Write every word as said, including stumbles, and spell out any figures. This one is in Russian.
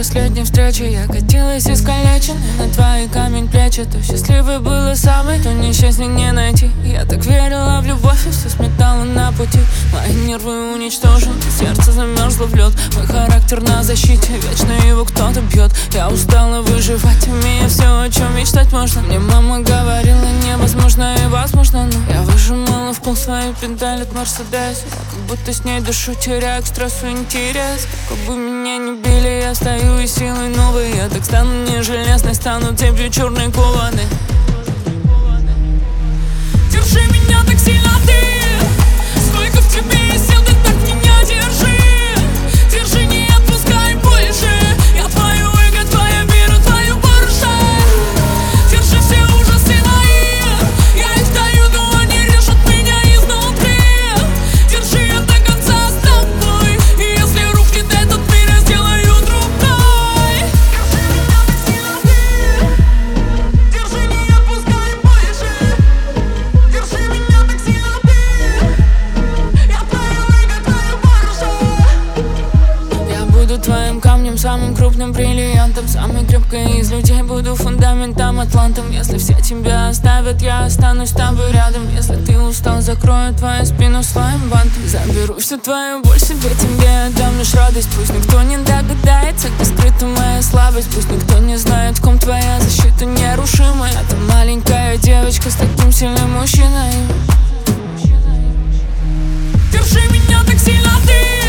последней встречи я катилась искалеченной на твои камень плечи. То счастливой была самой, то несчастья не найти. Я так верила в любовь и все сметала на пути. Мои нервы уничтожены, сердце замерзло в лед. Мой характер на защите, вечно его кто-то бьет. Я устала выживать, имея все, о чем мечтать можно. Мне мама говорила, невозможно и возможно, но я выжимала в пол свои педали от Мерседеса. Как будто с ней душу теряю к стрессу интерес. Как бы меня не били, я стою и силой новой. Я так стану не железной, стану цепью черной кованы. Держи меня так сильно ты, сколько в тебе есть сил, ты так меня держи. Держи, не отпускай больше. Я твою эго, твоя вера, твою барыша. Держи все ужасы мои, я их даю, но они режут меня изнутри. Держи, я до конца с тобой, и если рухнет этот мир, я сделаю другой. Держи меня так сильно ты, держи, не отпускай больше. Держи меня так сильно ты, я твою эго, твою барыша. Я буду твоим камнем, самым крупным бриллиантом, самой крепкой из людей, буду фундаментом, атлантом. Если все тебя оставят, я останусь с тобой рядом. Если ты устал, закрою твою спину своим бантом. Заберу всю твою боль себе, тебе отдам лишь радость. Пусть никто не догадается, где скрыта моя слабость. Пусть никто не знает, в ком твоя защита нерушимая. Ты маленькая девочка с таким сильным мужчиной. Держи меня так сильно ты.